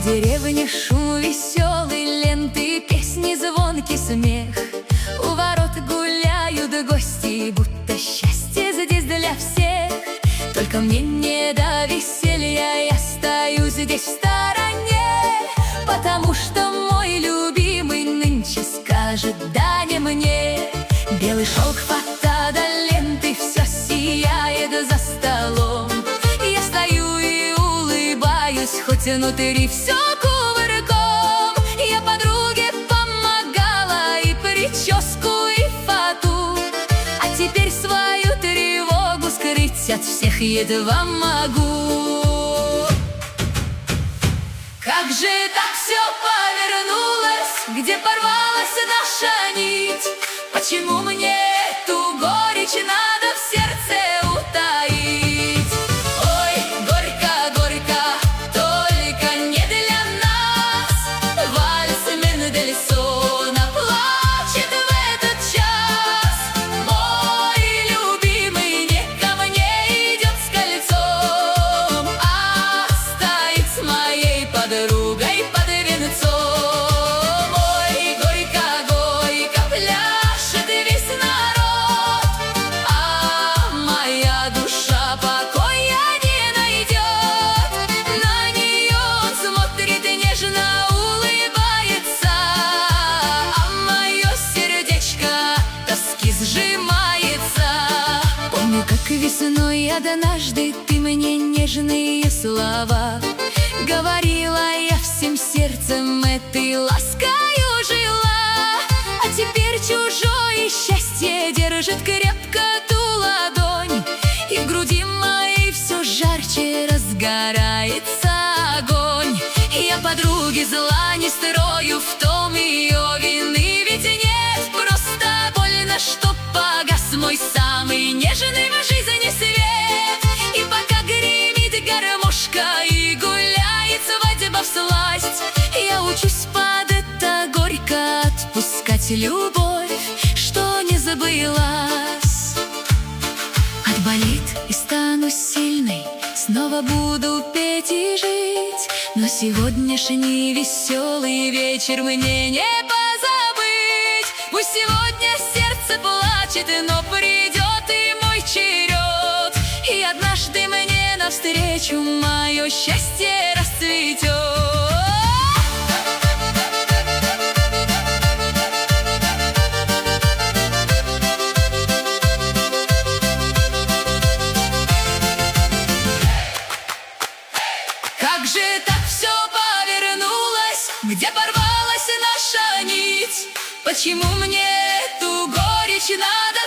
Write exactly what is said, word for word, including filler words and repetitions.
деревне шум веселый, ленты, песни, звонкий смех. У ворот гуляют гости, будто счастье здесь для всех. Только мне не до веселья, я стою здесь в стороне, потому что мой любимый нынче скажет «да» не мне. Белый шелк, фата до ленты, все сияет за столом. Я стою и улыбаюсь, хоть внутри все кувырком. Я подруге помогала и прическу, и фату, а теперь свою тревогу скрыть от всех едва могу. Как же так все повернулось, где порвалась наша нить? Почему мне эту горечь надо в сердце утаить? Ой, горько, горько, только не для нас. Вальс Мендельсона плачет в этот час. Мой любимый не ко мне идет с кольцом, а стоит с моей подругой под венцом. Ой, горько, горько пляшет весь народ, а моя душа покоя не найдет. На нее он смотрит и нежно улыбается, а мое сердечко тоски сжимается. Помню, как весной однажды ты мне нежные слова говорила, я всем сердцем этой ласкою жила. А теперь чужое счастье держит крепко ту ладонь, и в груди моей все жарче разгорается огонь. Я подруге зла не строю, в том ее вины ведь нет. Просто больно, что погас мой самый нежный в жизни свет. И пока гремит гармошка и гуляет свадьба всласть, я учусь под это горько отпускать любовь, что не забылась. Отболит и стану сильной, снова буду петь и жить. Но сегодняшний веселый вечер мне не позабыть. Пусть сегодня сердце плачет, но придет и мой черед, и однажды мне навстречу мое счастье расцветет. Как же так все повернулось, где порвалась наша нить? Почему мне эту горечь надо